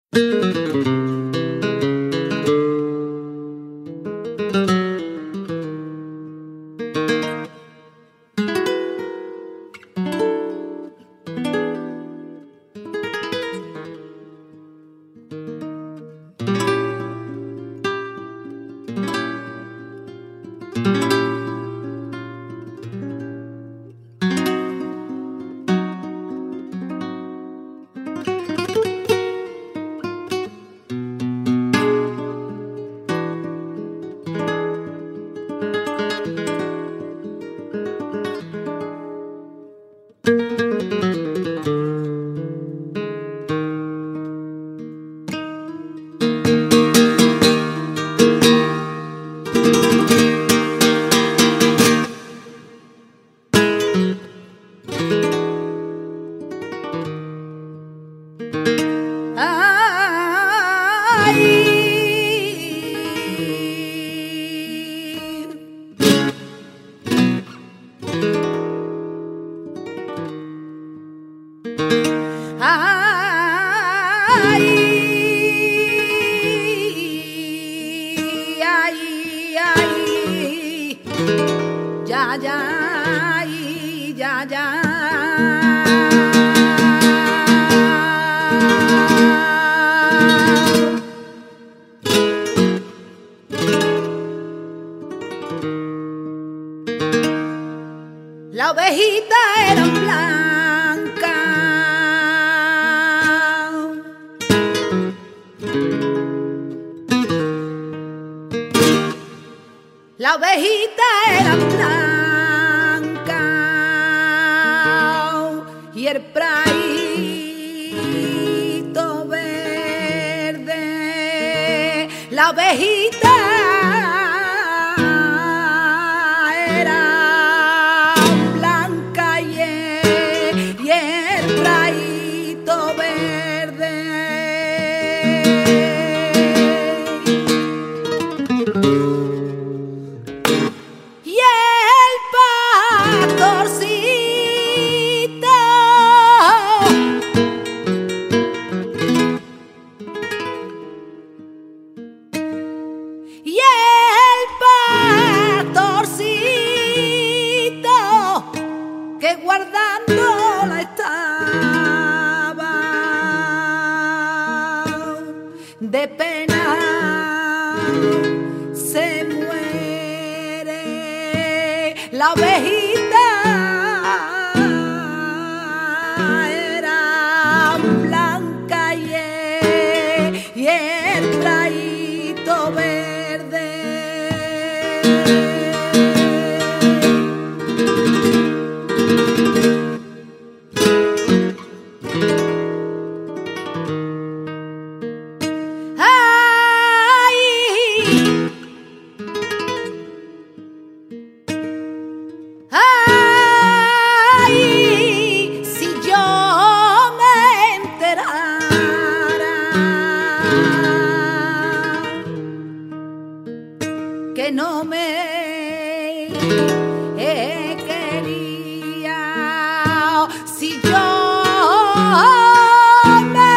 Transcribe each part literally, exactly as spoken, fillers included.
ya, ya, ay, ya, ya. La ovejita era blanca, la ovejita era blanca y el praito verde. La ovejita era blanca y el, y el praito verde. Y el pastorcito que guardándola estaba, de pena se muere. La ovejita era blanca y el, y el praito verde. Ay, si yo me enterara que no me quería, si yo me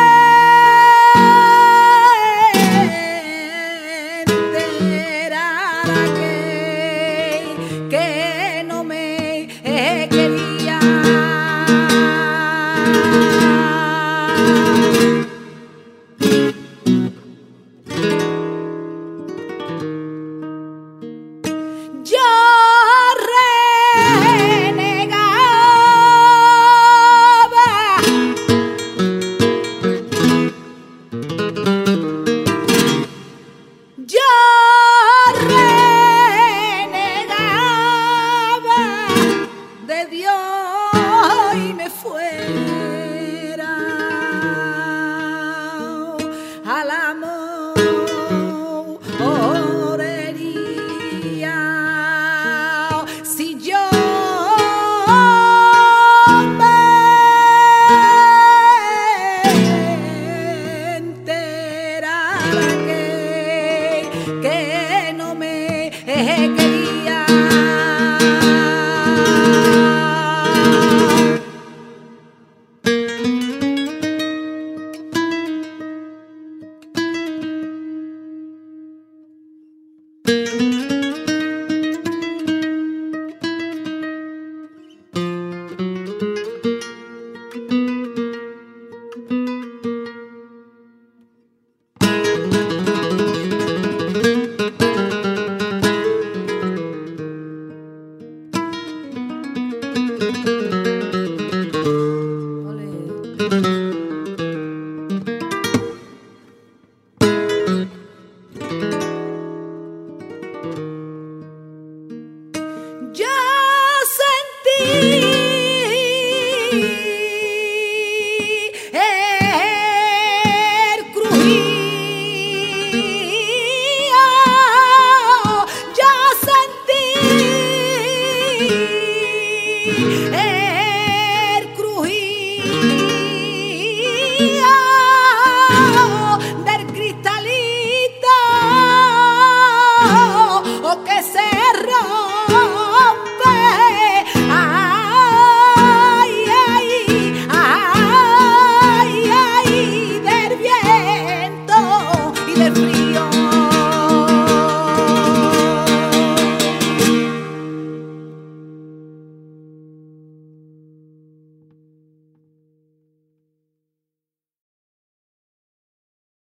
enterara que, que no me quería, yo renegaba, yo renegaba de Dios y me fuera al amor. Si yo me enterara que